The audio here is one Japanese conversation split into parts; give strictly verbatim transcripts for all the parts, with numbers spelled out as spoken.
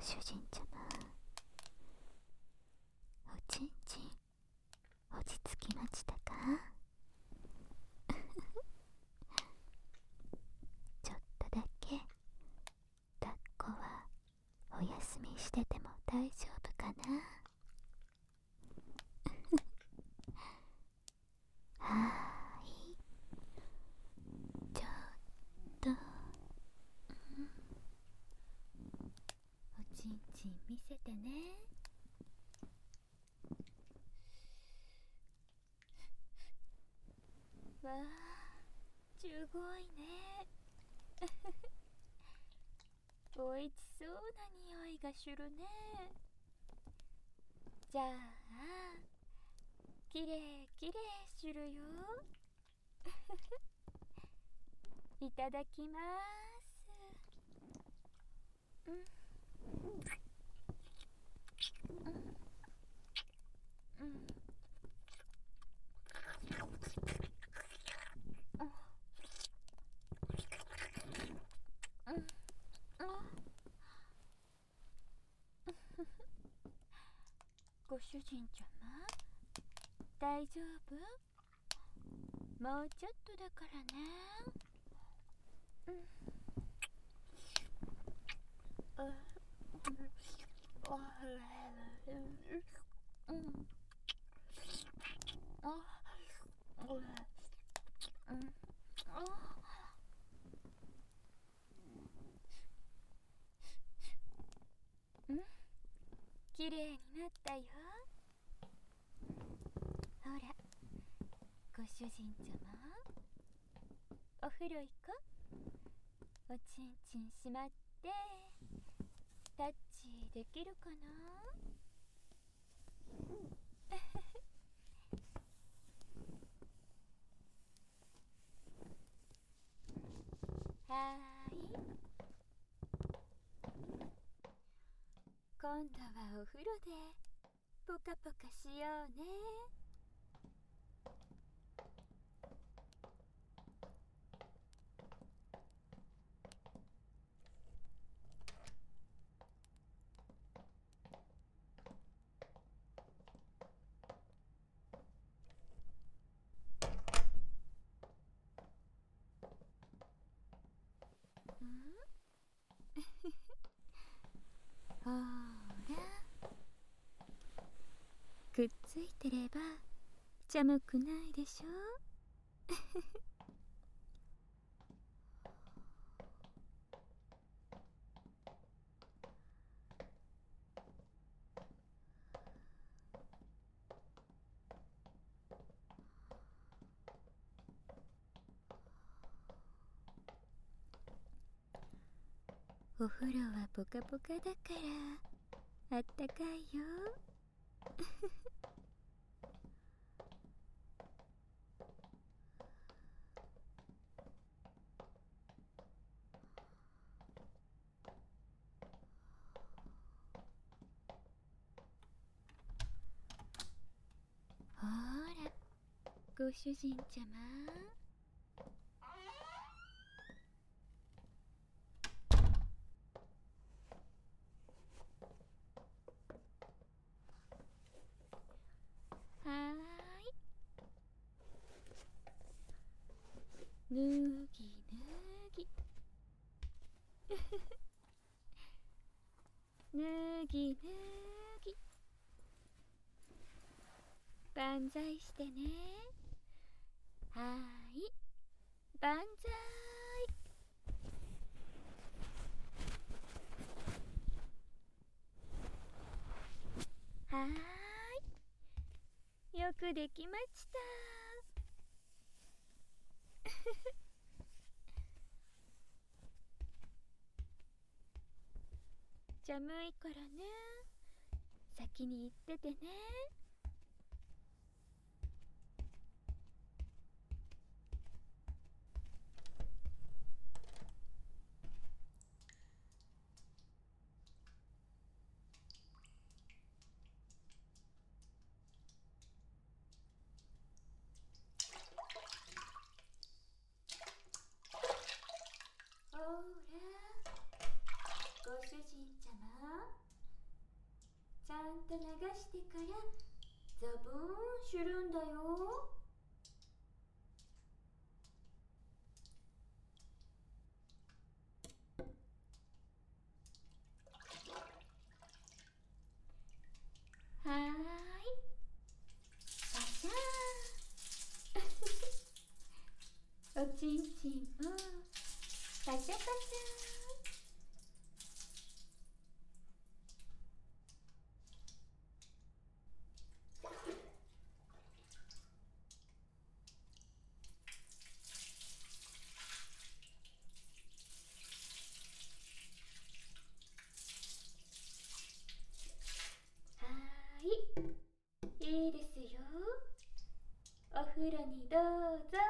主人ちゃま、おちんちん落ち着きましたか？ちょっとだけ抱っこはお休みしてても大丈夫かな？はーい、ちょっと、うん、おちんちん見せてね。わあ、すごいね。おいしそうな匂いがするね。じゃあ、きれいきれいするよ。いただきます。うん、うん、うん、うん、うん。ご主人ちゃま、大丈夫？もうちょっとだからね。うん。あ、あ、うん。あ、うん。あ、うん。きれいになったよ。ほら、ご主人ちゃま、お風呂行こう。おちんちんしまってタッチできるかな？はーい、今度はお風呂でポカポカしようね。うん、ほーら、くっついてれば寒くないでしょ？お風呂はポカポカだからあったかいよ。ほーら、ご主人ちゃま、はーい、ぬぎぬぎぬぎぬぎ、万歳してね。はーい、万歳。はーい、よくできました。寒いからね、先に行っててね。ほら、ご主人ちゃま、 んと流してからザブーンするんだよ。はーい、パシャーンおちんちんもパシャパシャーン。いいですよ。お風呂にどうぞ。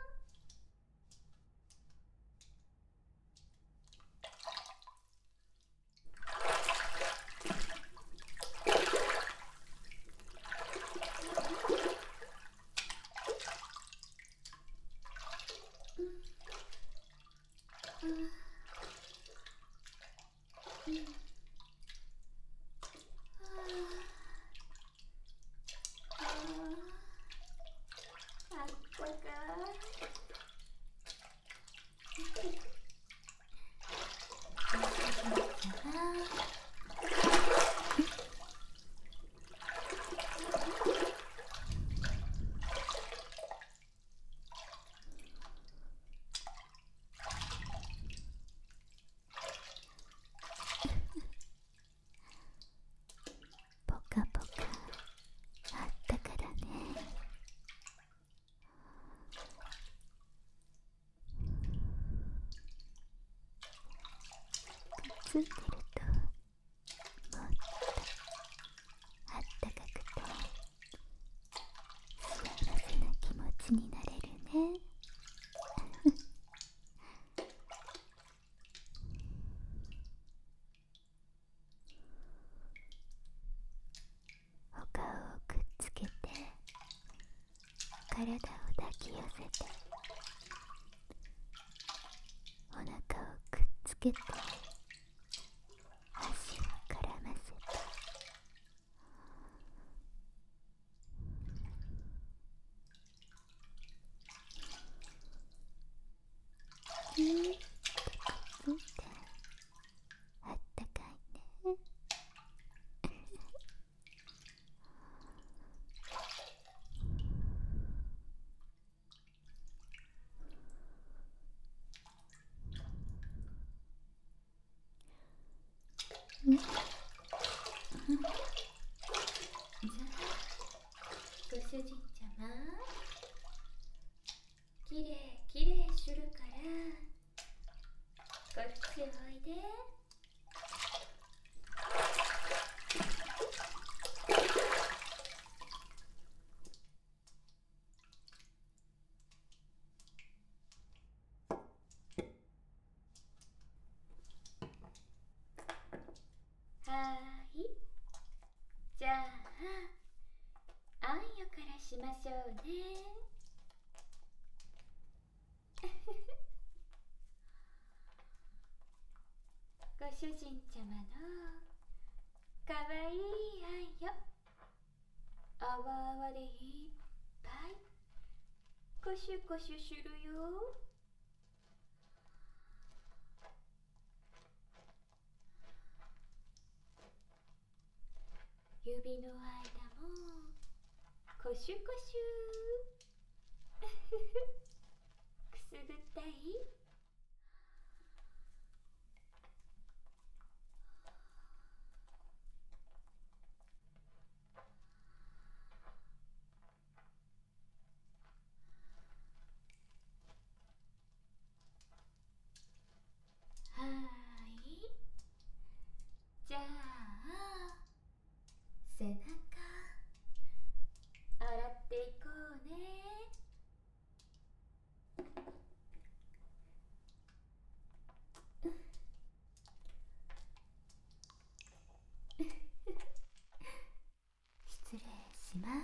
うんうんあったかポカポカあったからね。くっついてるともっとあったかくて幸せな気持ちになれるね。お顔をくっつけて体を抱き寄せてお腹をくっつけて足を絡ませてぎゅーっとくっついてあったかいね。うん、じゃあご主人ちゃま、きれいきれいするからこっちおいで。はーい、じゃああんよからしましょうね。ご主人ちゃまのかわいいあんよ、あわあわでいっぱいコシュコシュするよ。指の間もコシュコシュくすぐったい？はーい、じゃあ背中洗っていこうね。失礼します。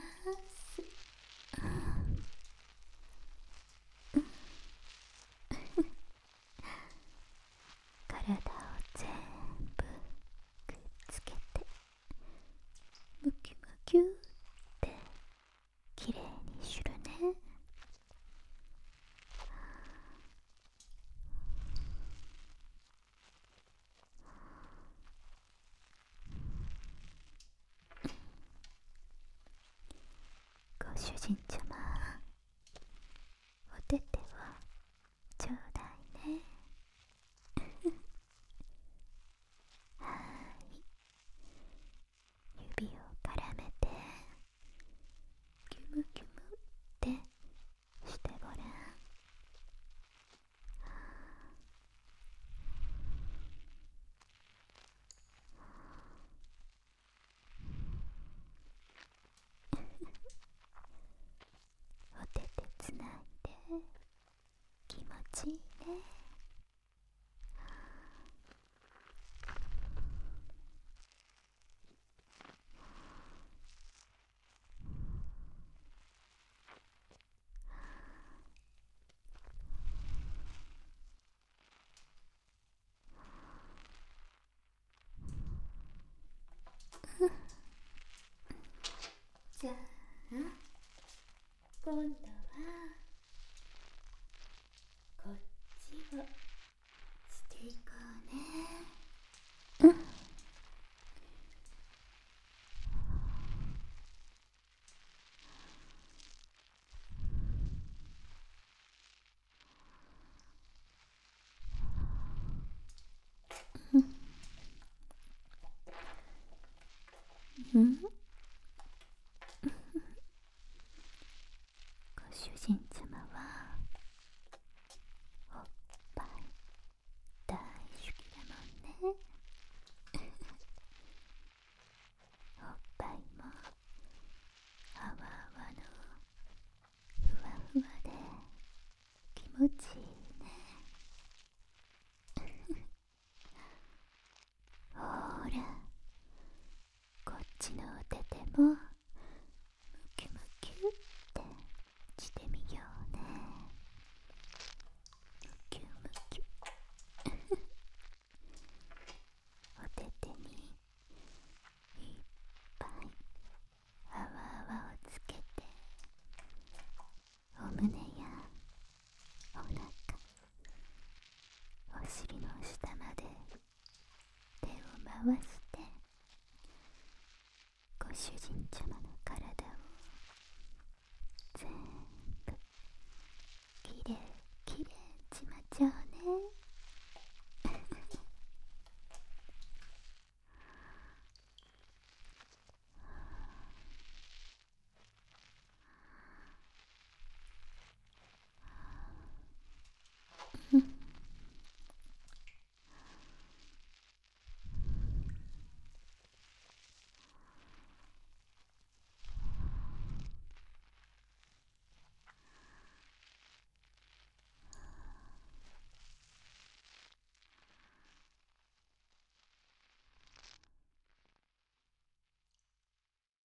体を全部くっつけて主人ちゃま、お手手をちょうだいね。はーい、指を絡めてキュムキュムってしてごらん。お手手つないで気持ちいいね。じゃあ今度はこっちをしていこうね。うんうんご主人様はおっぱい大好きだもんね。おっぱいもあわあわのふわふわで気持ちいいね。ほーら、こっちのお手手も